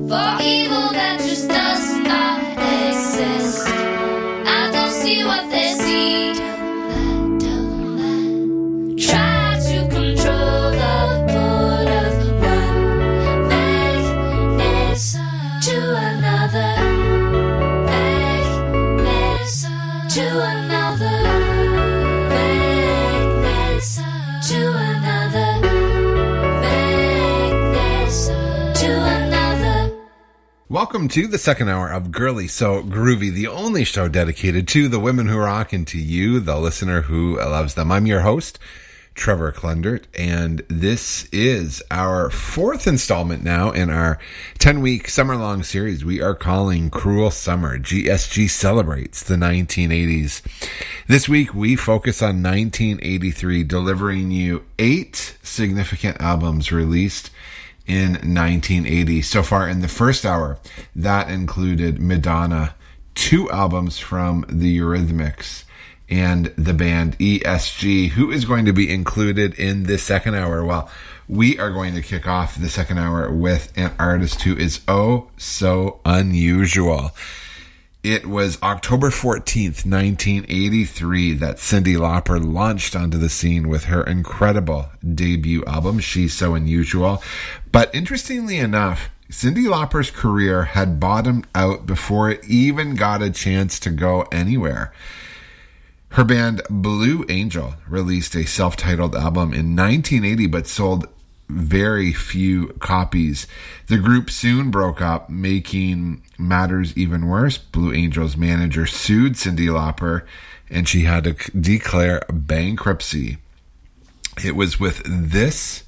For evil that just does not exist. I don't see what they see. Tell them that. Try to control the pull of one magnet to another. Magnet to another. Magnet to another. Magnet to another. Welcome to the second hour of Girly So Groovy, the only show dedicated to the women who rock and to you, the listener who loves them. I'm your host, Trevor Klundert, and this is our fourth installment now in our 10-week summer-long series we are calling Cruel Summer. GSG celebrates the 1980s. This week, we focus on 1983, delivering you 8 significant albums released in 1980. So far in the first hour, that included Madonna, 2 albums from the Eurythmics, and the band ESG. Who is going to be included in this second hour? Well, we are going to kick off the second hour with an artist who is oh so unusual. It was October 14th, 1983 that Cyndi Lauper launched onto the scene with her incredible debut album, She's So Unusual. But interestingly enough, Cyndi Lauper's career had bottomed out before it even got a chance to go anywhere. Her band Blue Angel released a self-titled album in 1980 but sold very few copies. The group soon broke up, making matters even worse. Blue Angel's manager sued Cyndi Lauper, and she had to declare bankruptcy. It was with this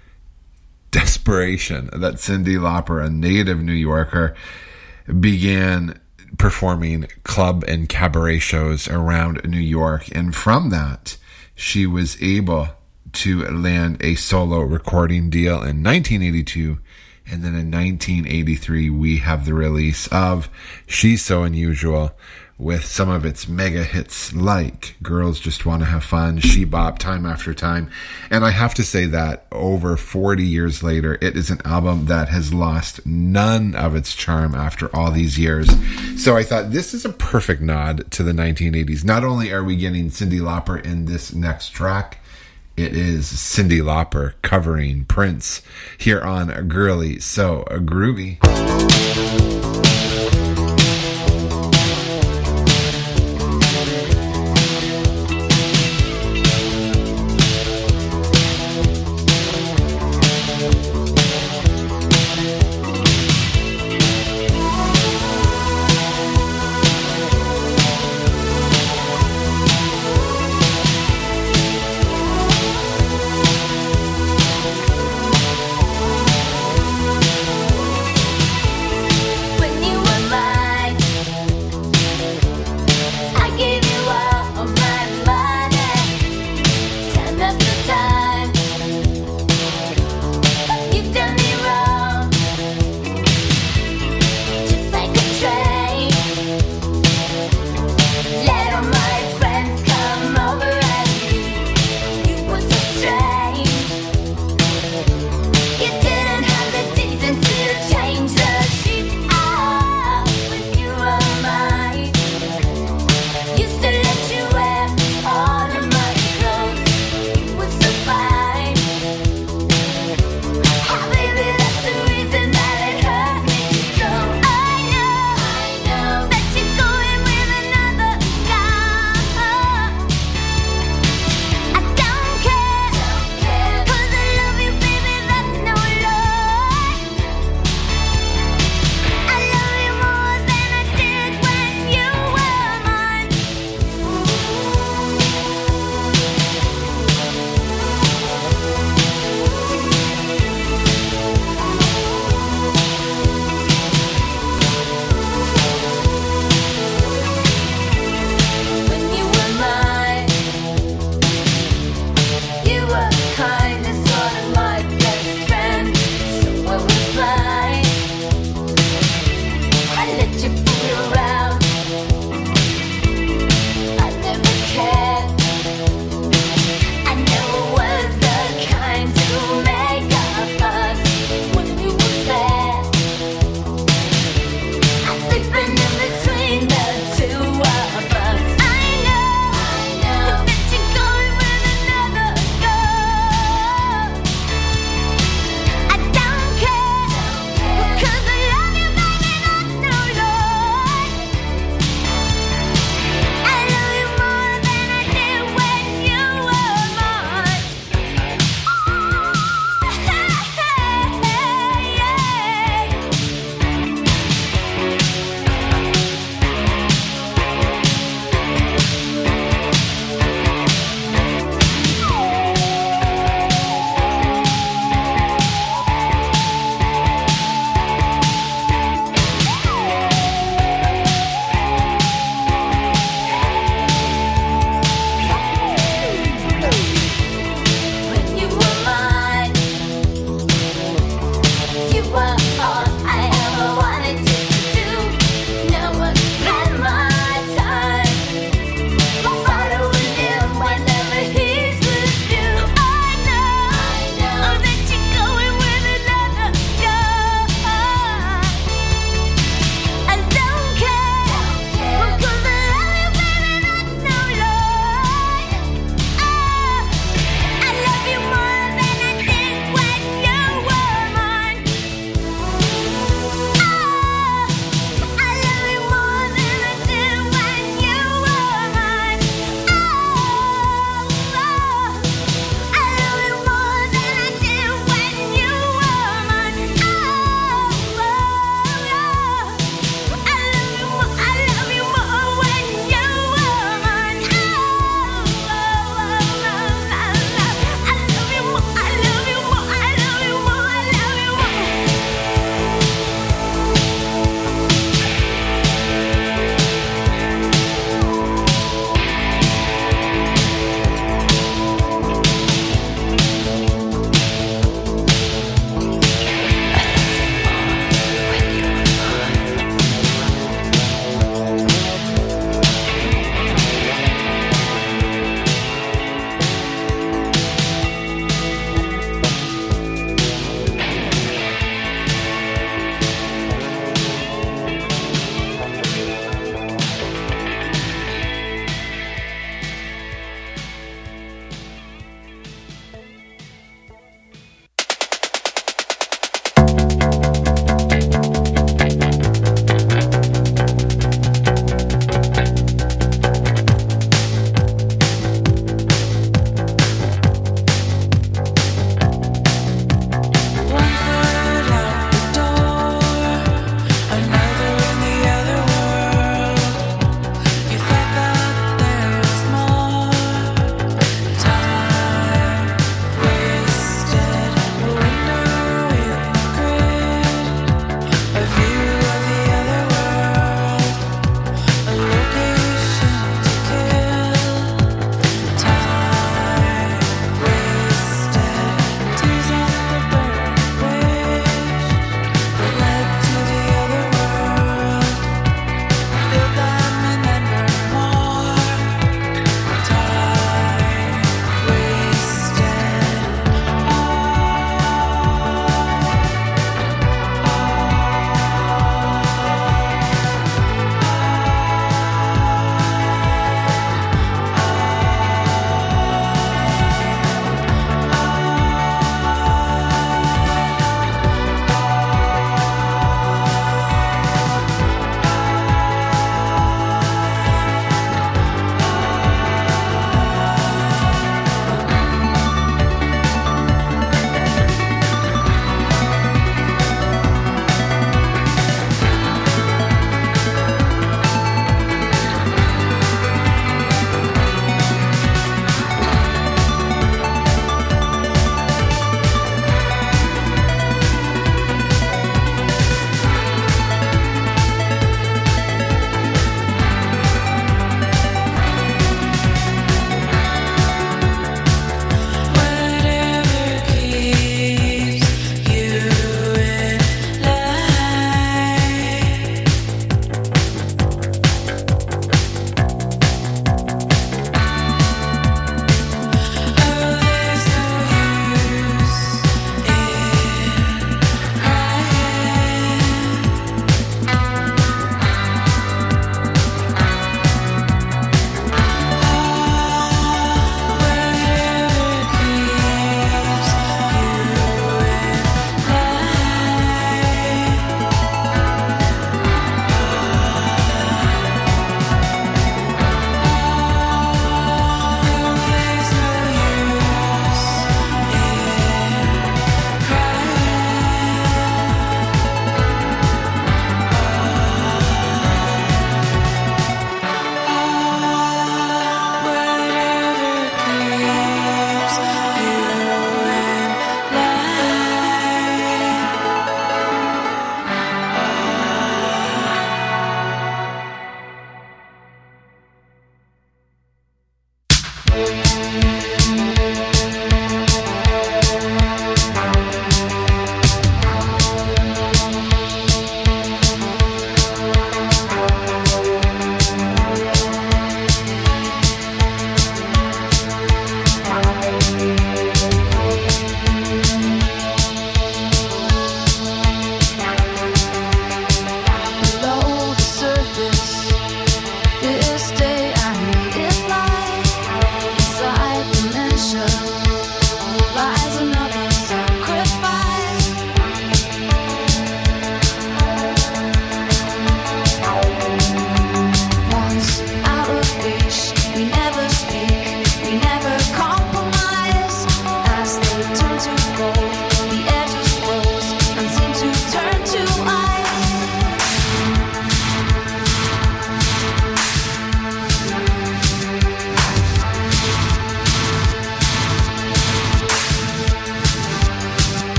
desperation that Cyndi Lauper, a native New Yorker, began performing club and cabaret shows around New York. And from that, she was able to land a solo recording deal in 1982. And then in 1983, we have the release of She's So Unusual, with some of its mega hits like Girls Just Want to Have Fun, She Bop, Time After Time. And I have to say that over 40 years later, it is an album that has lost none of its charm after all these years. So I thought this is a perfect nod to the 1980s. Not only are we getting Cyndi Lauper in this next track, it is Cyndi Lauper covering Prince here on Girly So Groovy.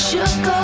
should go.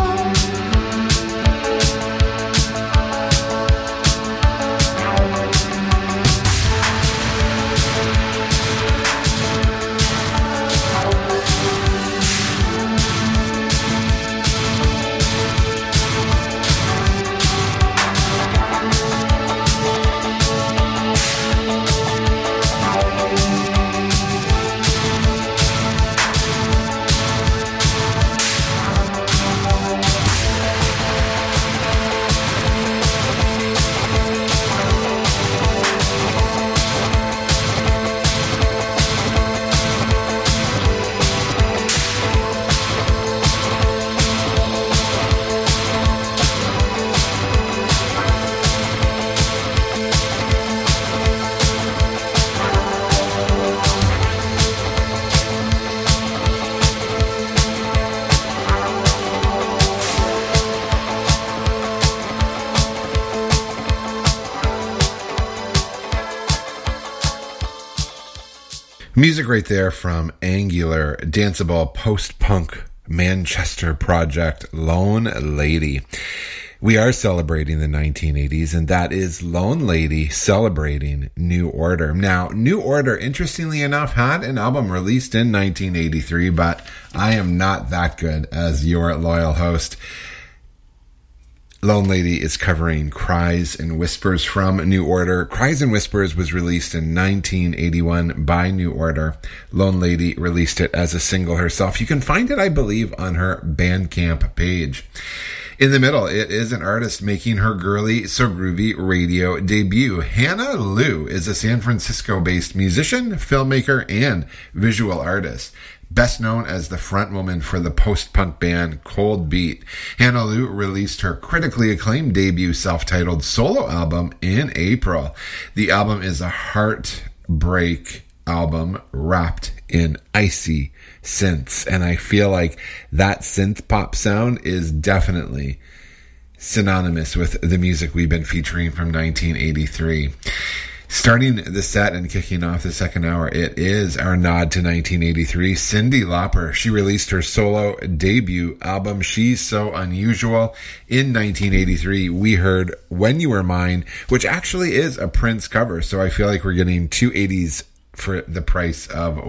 Music right there from angular, danceable, post-punk Manchester project Lone Lady. We are celebrating the 1980s, and that is Lone Lady celebrating New Order. Now, New Order, interestingly enough, had an album released in 1983, but I am not that good as your loyal host. Lone Lady is covering Cries and Whispers from New Order. Cries and Whispers was released in 1981 by New Order. Lone Lady released it as a single herself. You can find it, I believe, on her Bandcamp page. In the middle, it is an artist making her Girly So Groovy radio debut. Hannah Liu is a San Francisco-based musician, filmmaker, and visual artist. Best known as the frontwoman for the post-punk band Cold Beat, Hannah Liu released her critically acclaimed debut self-titled solo album in April. The album is a heartbreak album wrapped in icy synths, and I feel like that synth pop sound is definitely synonymous with the music we've been featuring from 1983. Starting the set and kicking off the second hour, it is our nod to 1983. Cyndi Lauper, she released her solo debut album, She's So Unusual, in 1983. We heard When You Were Mine, which actually is a Prince cover, so I feel like we're getting two 80s for the price of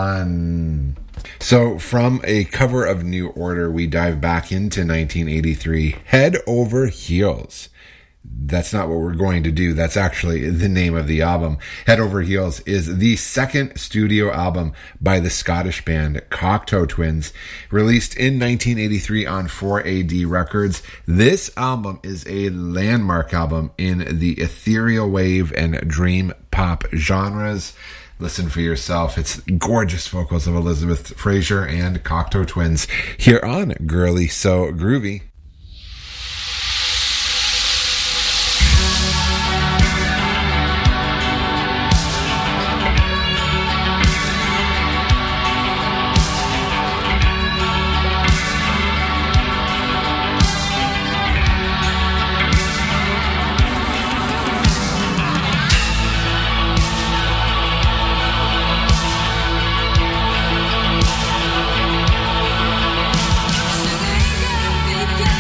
one. So from a cover of New Order, we dive back into 1983, Head Over Heels. That's not what we're going to do. That's actually the name of the album. Head Over Heels is the second studio album by the Scottish band Cocteau Twins, released in 1983 on 4AD Records. This album is a landmark album in the ethereal wave and dream pop genres. Listen for yourself. It's gorgeous vocals of Elizabeth Fraser and Cocteau Twins here on Girly So Groovy. Together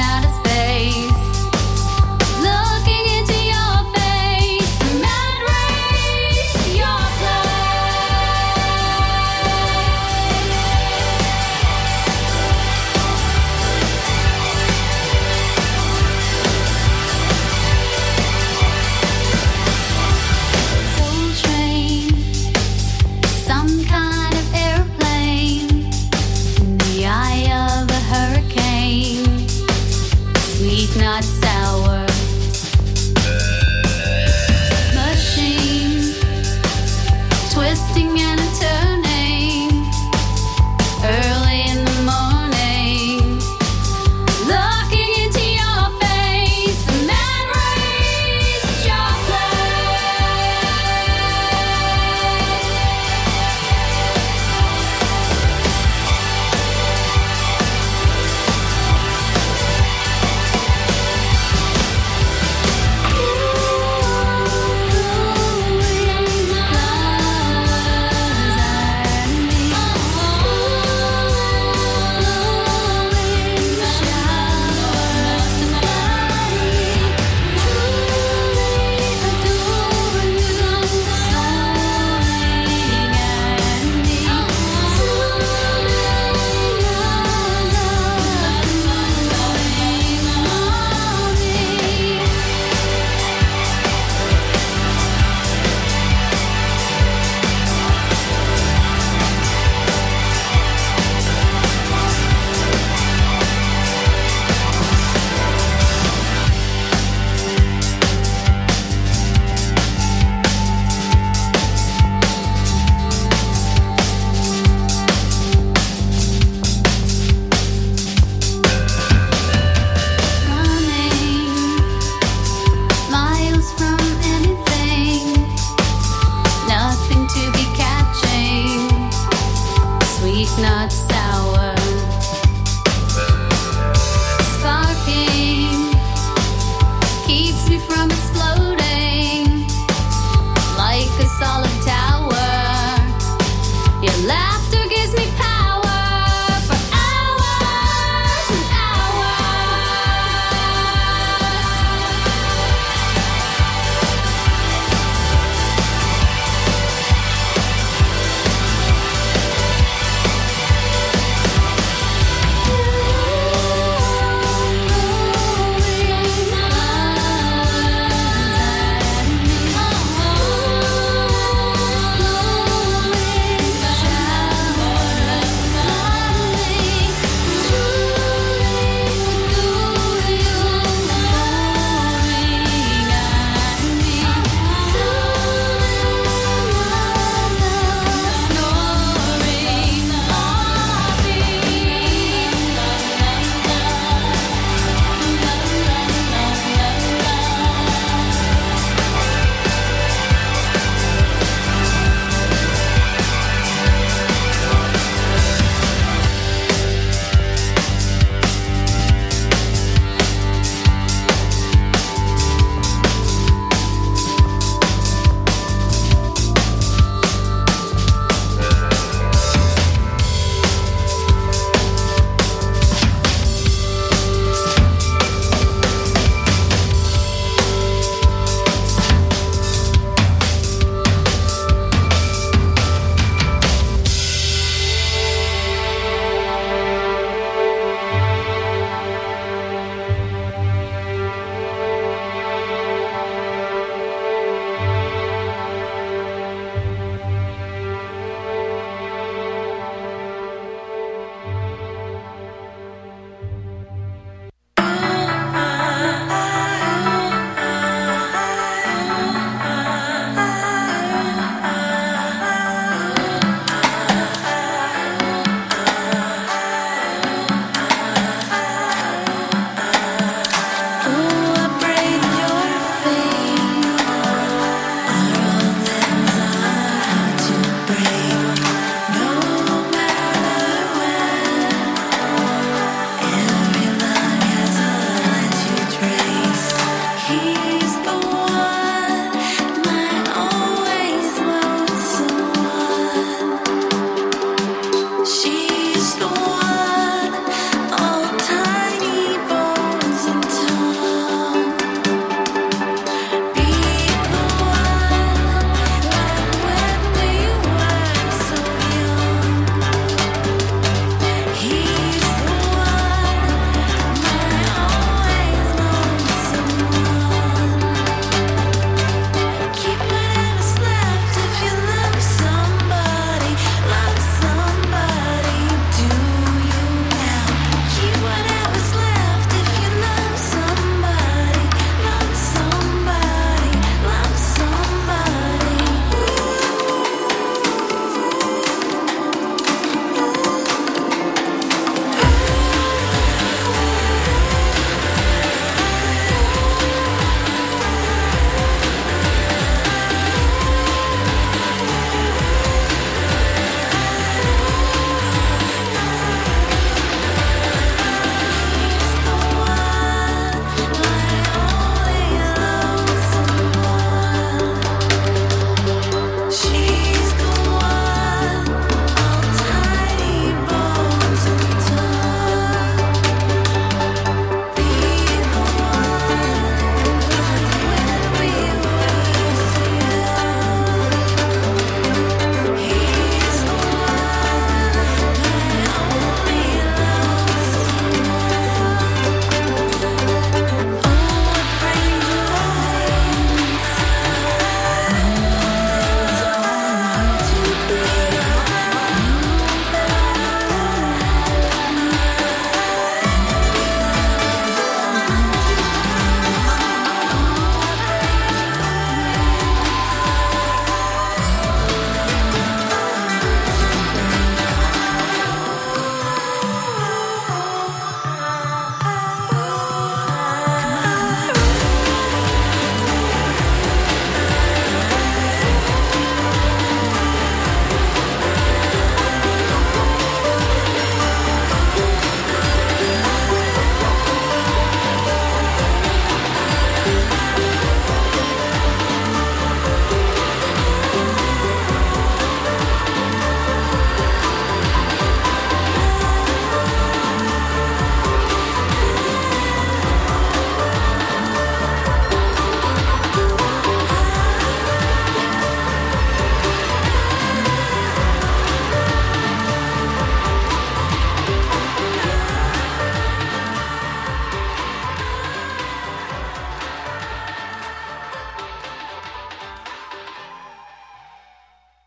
outer space. Looking into your face, mad race, your Soul train, some kind of airplane, in the eye of a hurricane, sweet not sour. Machine, twisting and a turning, early in the morning, looking into your face, mad race, your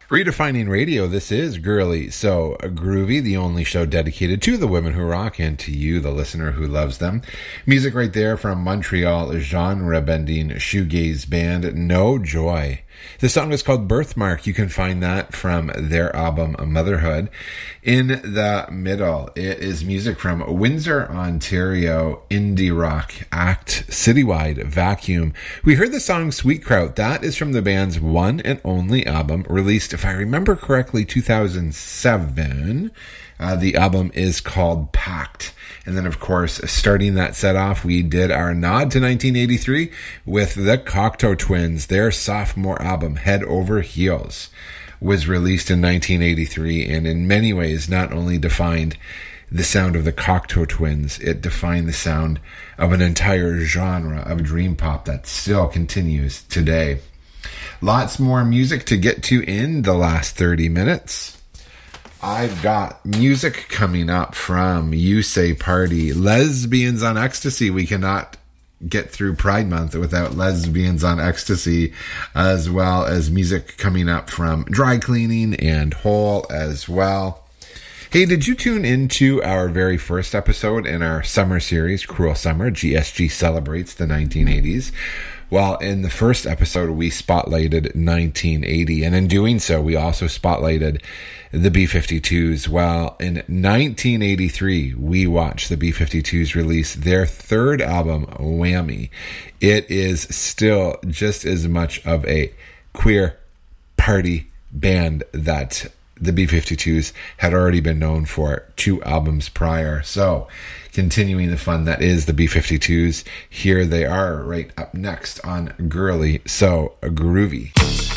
Redefining Radio, this is Girly So Groovy, the only show dedicated to the women who rock and to you, the listener who loves them. Music right there from Montreal genre-bending shoegaze band No Joy. The song is called Birthmark. You can find that from their album Motherhood. In the middle, it is music from Windsor, Ontario, indie rock act Citywide Vacuum. We heard the song Sweet Kraut. That is from the band's one and only album, released, if I remember correctly, 2007. The album is called Pact. And then, of course, starting that set off, we did our nod to 1983 with the Cocteau Twins. Their sophomore album, Head Over Heels, was released in 1983 and in many ways not only defined the sound of the Cocteau Twins, it defined the sound of an entire genre of dream pop that still continues today. Lots more music to get to in the last 30 minutes. I've got music coming up from You Say Party, Lesbians on Ecstasy. We cannot get through Pride Month without Lesbians on Ecstasy, as well as music coming up from Dry Cleaning and Hole as well. Hey, did you tune into our very first episode in our summer series, Cruel Summer? GSG celebrates the 1980s. Well, in the first episode, we spotlighted 1980, and in doing so, we also spotlighted the B-52s. Well, in 1983, we watched the B-52s release their third album, Whammy. It is still just as much of a queer party band that the B-52s had already been known for 2 albums prior. So, continuing the fun that is the B-52s, here they are right up next on Girly So Groovy.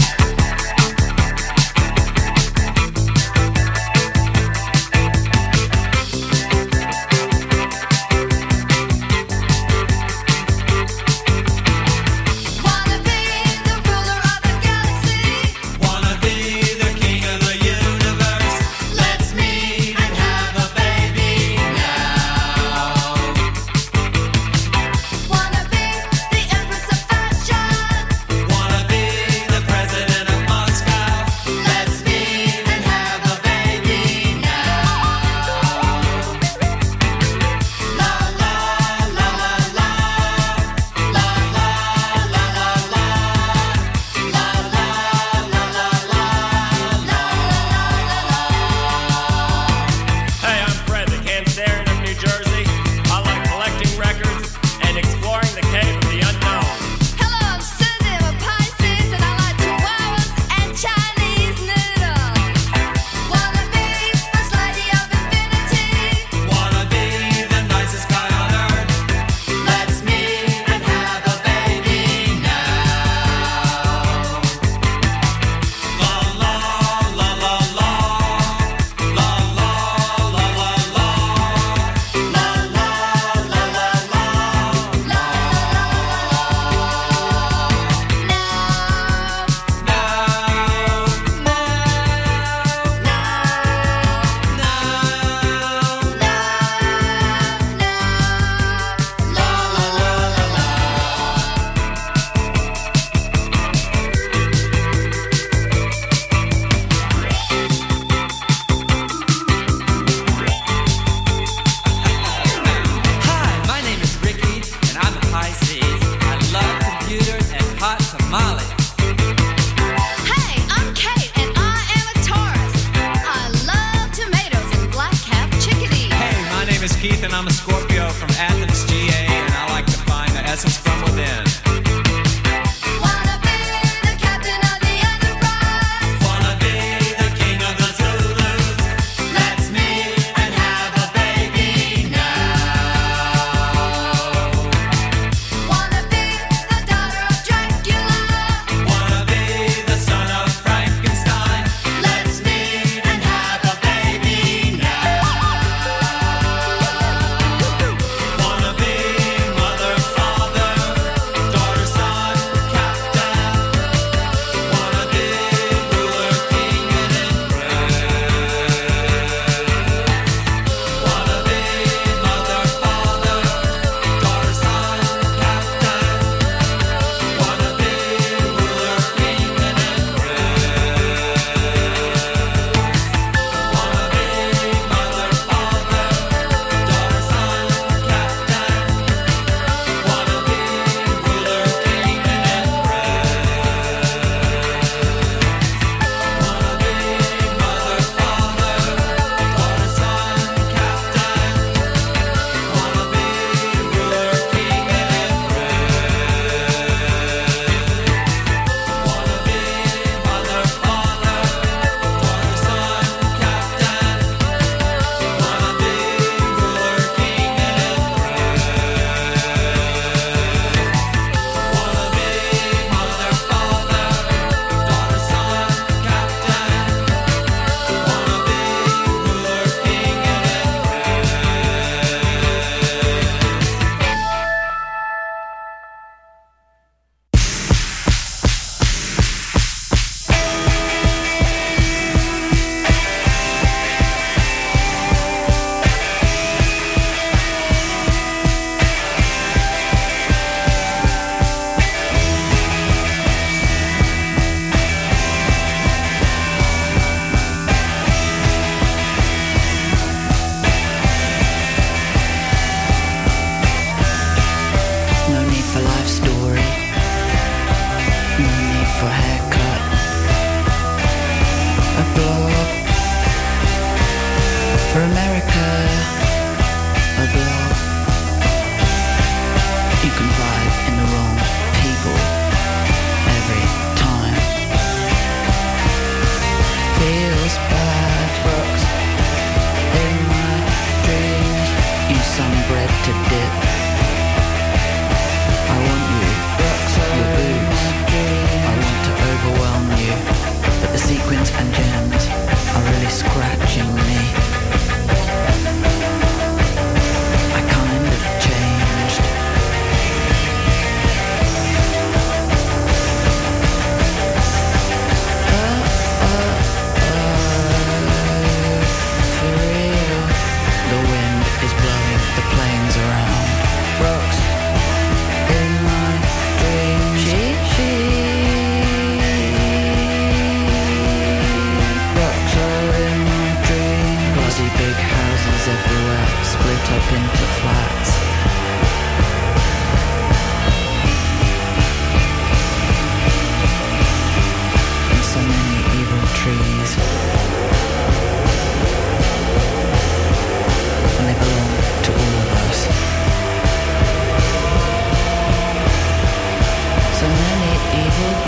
Keith, and I'm a Scorpio from Athens, GA, and I like to find the essence from within. Wanna be the captain of the Enterprise. Wanna be the king of the Zulus. Let's meet and have a baby now. Wanna be the daughter of Dracula.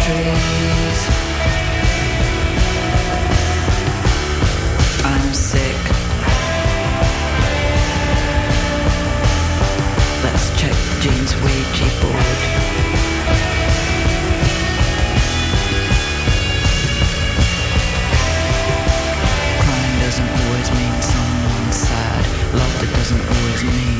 trees. I'm sick. Let's check Jane's Ouija board. Crying doesn't always mean someone's sad. Laughter doesn't always mean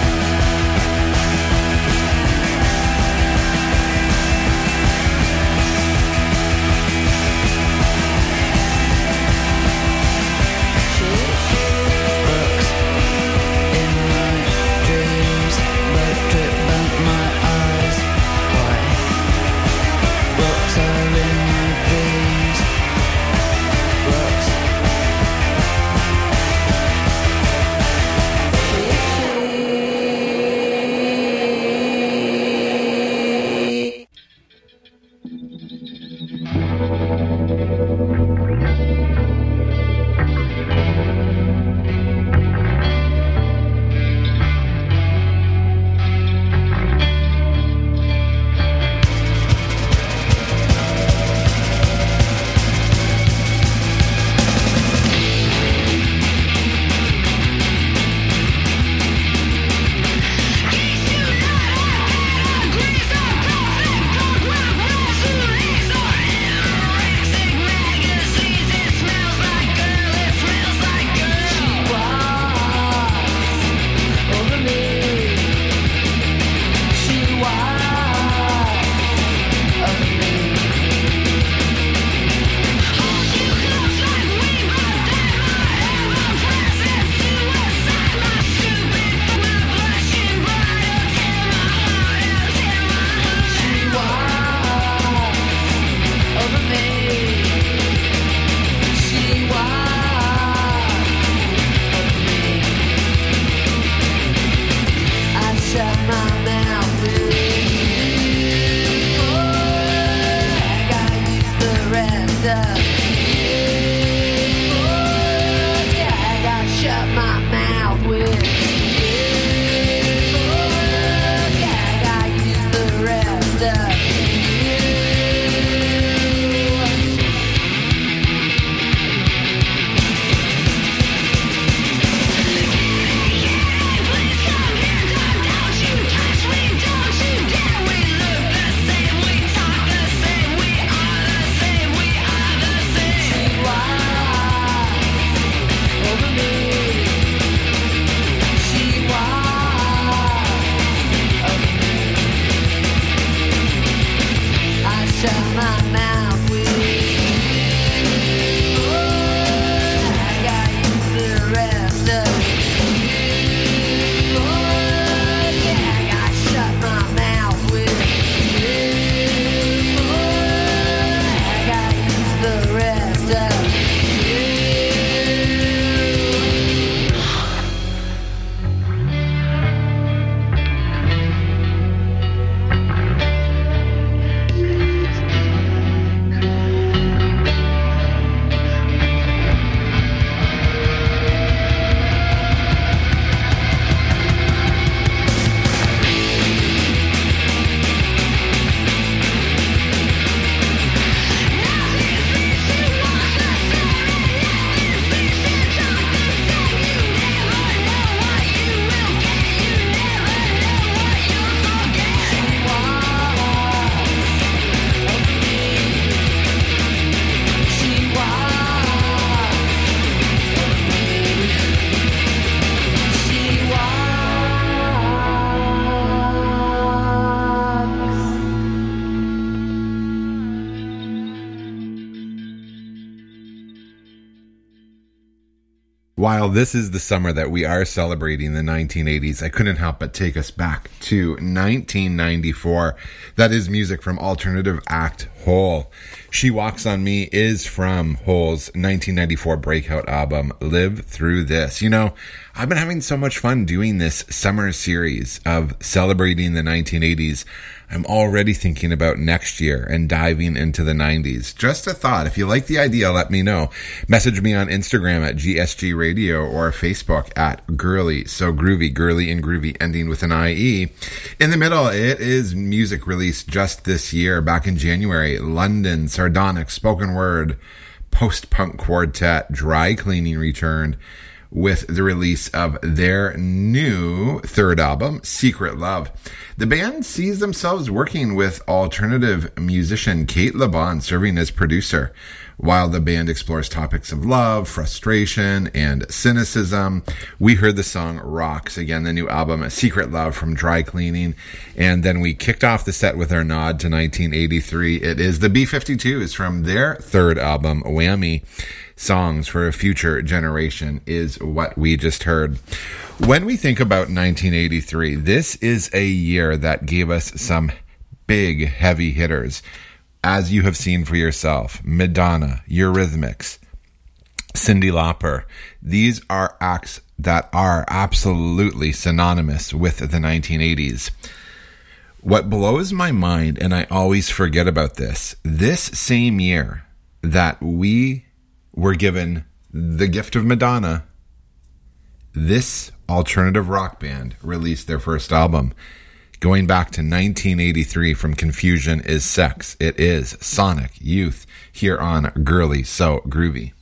While this is the summer that we are celebrating the 1980s, I couldn't help but take us back to 1994. That is music from alternative act Hole. She Walks on Me is from Hole's 1994 breakout album, Live Through This. You know, I've been having so much fun doing this summer series of celebrating the 1980s. I'm already thinking about next year and diving into the 90s. Just a thought. If you like the idea, let me know. Message me on Instagram at GSG Radio or Facebook at Girly So Groovy, Girly and Groovy ending with an IE. In the middle, it is music released just this year, back in January. London, Sardonic, Spoken Word, Post-Punk Quartet, Dry Cleaning returned with the release of their new third album, Secret Love. The band sees themselves working with alternative musician Kate LeBon serving as producer, while the band explores topics of love, frustration, and cynicism. We heard the song Rocks, again, the new album, Secret Love from Dry Cleaning, and then we kicked off the set with our nod to 1983. It is the B-52s from their third album, Whammy. Songs for a Future Generation is what we just heard. When we think about 1983, this is a year that gave us some big heavy hitters, as you have seen for yourself. Madonna, Eurythmics, Cyndi Lauper. These are acts that are absolutely synonymous with the 1980s. What blows my mind, and I always forget about this same year that we were given the gift of Madonna, this alternative rock band released their first album. Going back to 1983 from Confusion is Sex. It is Sonic Youth here on Girly So Groovy.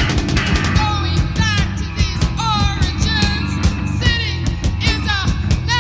Going back to these origins, sitting is a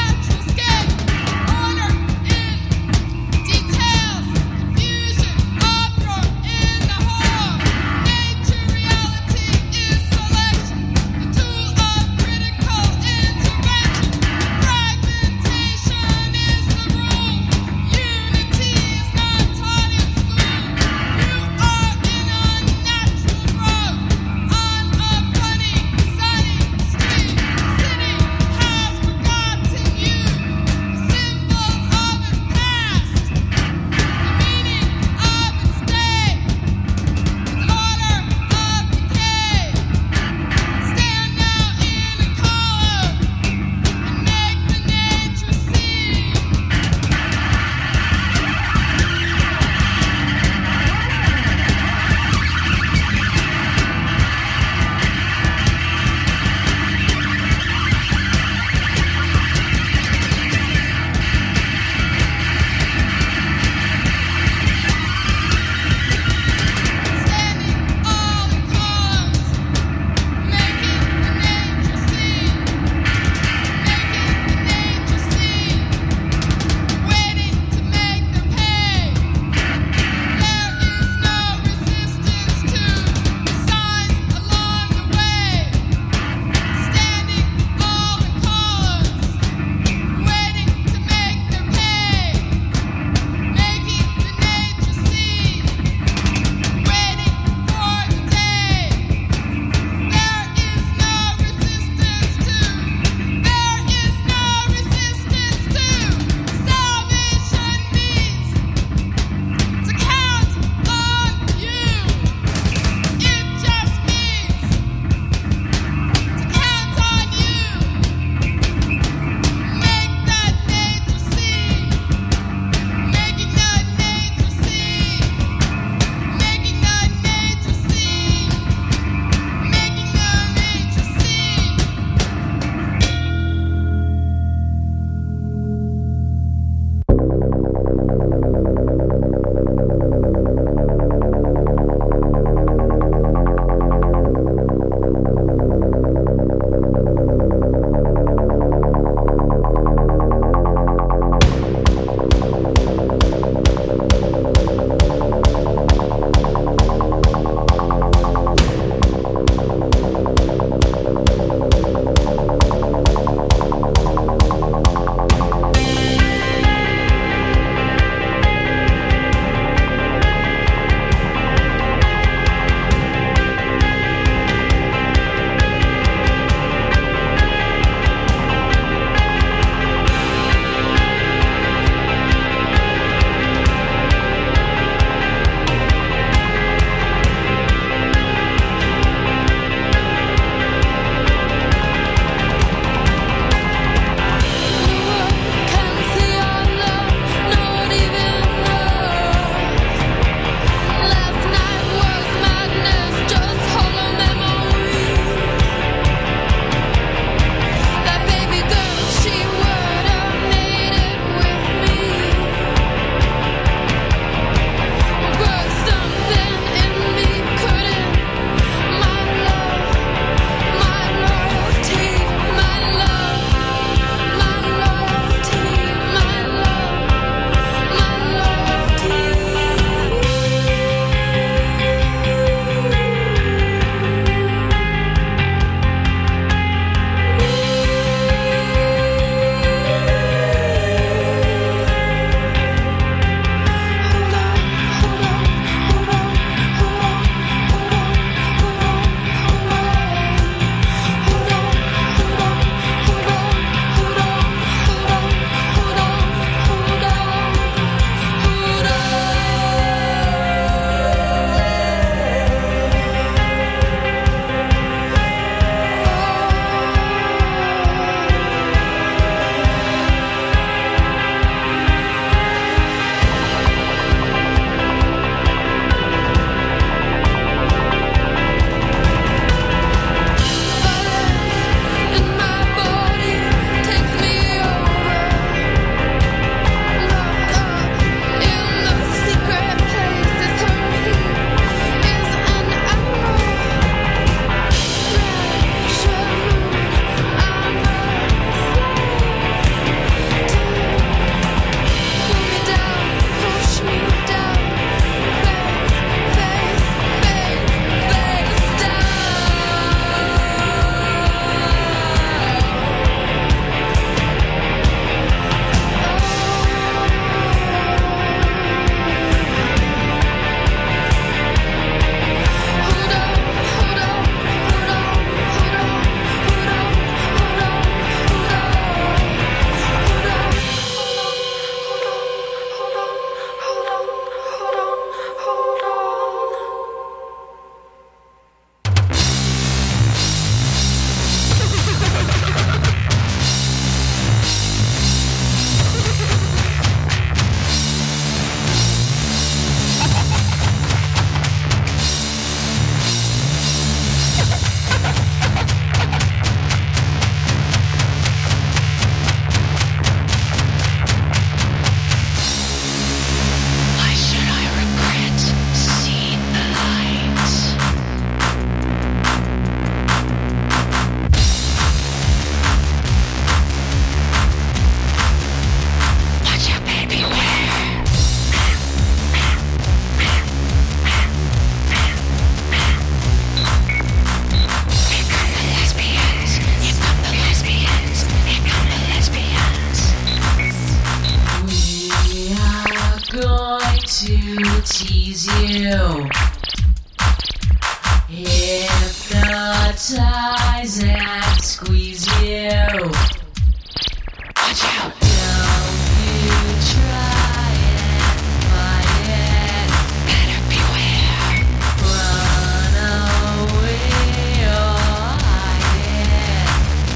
hypnotize and squeeze you. Watch out. Don't you try and fight it. Better beware. Run away or hide it.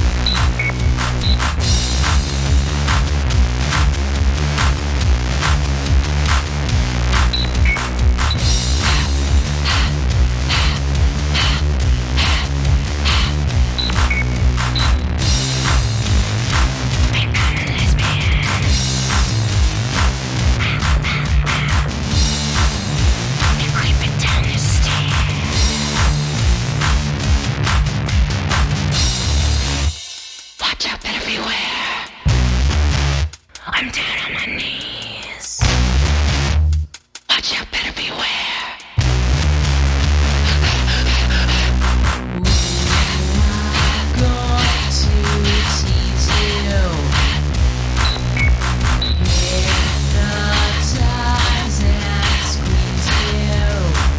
I'm down on my knees. Watch out, better beware. We're going to tease you. Hypnotize and squeeze you.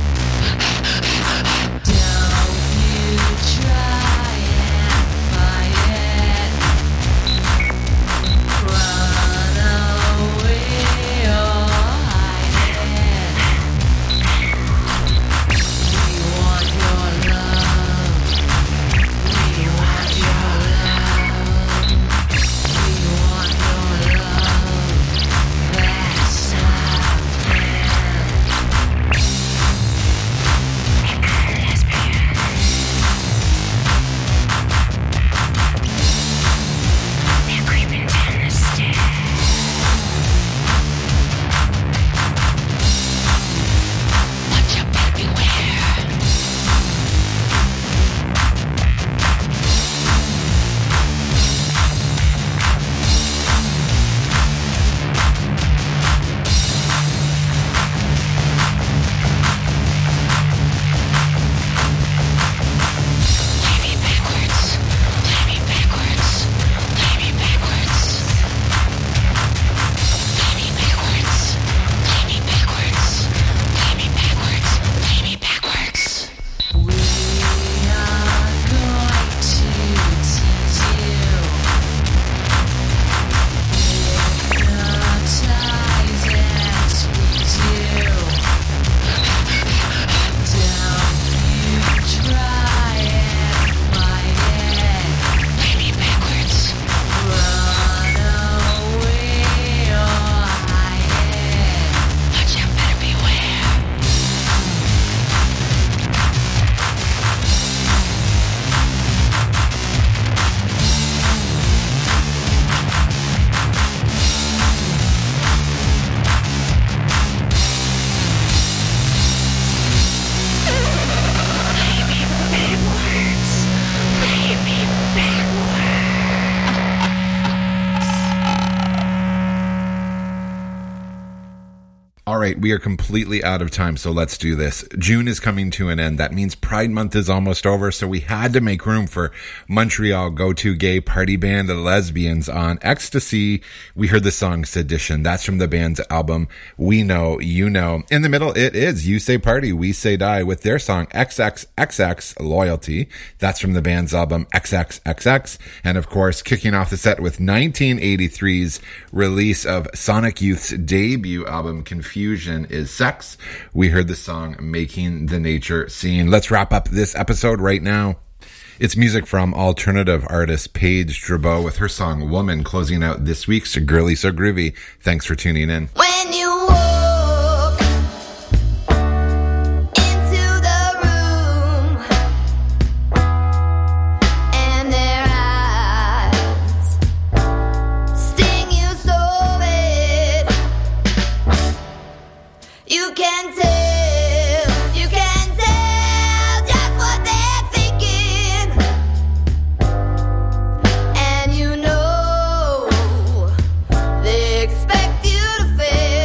Don't you try and fight it. Run away or hide it. We want your love. We want your love. We want your love. That's our plan. They're creeping down the stairs. Watch out, better beware. Play me backwards. Play me backwards. Play me backwards. Play me backwards. Play me backwards. Play me backwards. Play me backwards. We are going to tease you. Hypnotize and squeeze you. Don't you try and fight it. Play me backwards. Run away or hide it. Watch out, better beware. Play me backwards. Play me All right, we are completely out of time, so let's do this. June is coming to an end. That means Pride Month is almost over, so we had to make room for Montreal go-to gay party band, the Lesbians. On Ecstasy, we heard the song Sedition. That's from the band's album We Know, You Know. In the middle, it is You Say Party, We Say Die with their song XXXX Loyalty. That's from the band's album XXXX. And of course, kicking off the set with 1983's release of Sonic Youth's debut album, Confusion is Sex. We heard the song Making the Nature Scene. Let's wrap up this episode right now. It's music from alternative artist Paige Drabeau with her song Woman, closing out this week's Girly So Groovy. Thanks for tuning in. When you walk into the room and their eyes sting you so bad, you can tell just what they're thinking, and you know they expect you to fail.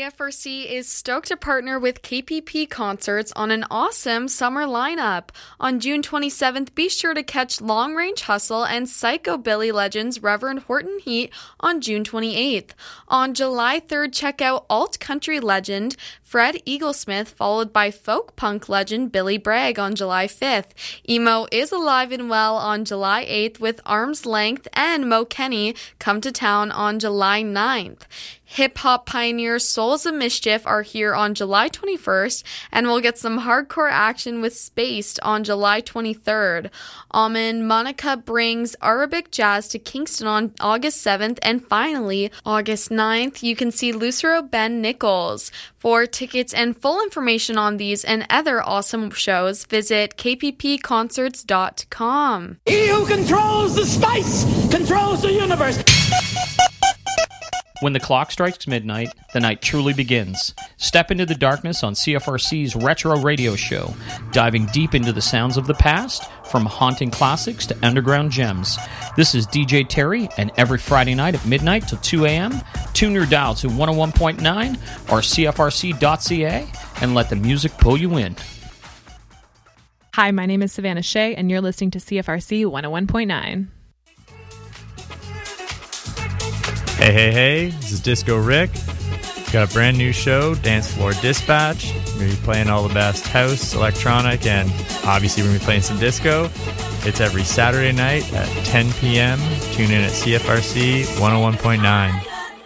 CFRC is stoked to partner with KPP Concerts on an awesome summer lineup. On June 27th, be sure to catch Long Range Hustle and Psychobilly legends Reverend Horton Heat on June 28th. On July 3rd, check out alt country legend Fred Eaglesmith, followed by folk punk legend Billy Bragg on July 5th. Emo is alive and well on July 8th with Arm's Length and Mo Kenny come to town on July 9th. Hip-hop pioneers Souls of Mischief are here on July 21st, and we'll get some hardcore action with Spaced on July 23rd. Almond Monica brings Arabic jazz to Kingston on August 7th, and finally, August 9th, you can see Lucero Ben Nichols. For tickets and full information on these and other awesome shows, visit kppconcerts.com. He who controls the spice controls the universe. When the clock strikes midnight, the night truly begins. Step into the darkness on CFRC's Retro Radio Show, diving deep into the sounds of the past, from haunting classics to underground gems. This is DJ Terry, and every Friday night at midnight till 2 a.m., tune your dial to 101.9 or CFRC.ca and let the music pull you in. Hi, my name is Savannah Shea, and you're listening to CFRC 101.9. Hey, this is Disco Rick. Got a brand new show, Dance Floor Dispatch. We're going to be playing all the best house, electronic, and obviously we're going to be playing some disco. It's every Saturday night at 10 p.m. Tune in at CFRC 101.9.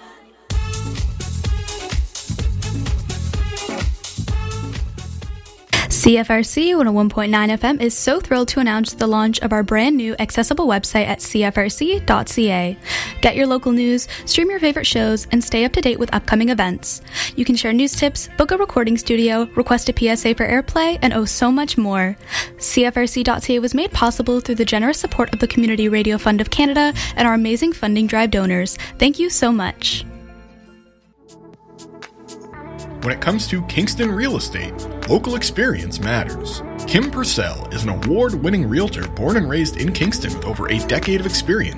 CFRC 101.9 FM is so thrilled to announce the launch of our brand new accessible website at cfrc.ca. Get your local news, stream your favorite shows, and stay up to date with upcoming events. You can share news tips, book a recording studio, request a PSA for airplay, and so much more. CFRC.ca was made possible through the generous support of the Community Radio Fund of Canada and our amazing funding drive donors. Thank you so much. When it comes to Kingston real estate, local experience matters. Kim Purcell is an award-winning realtor born and raised in Kingston with over a decade of experience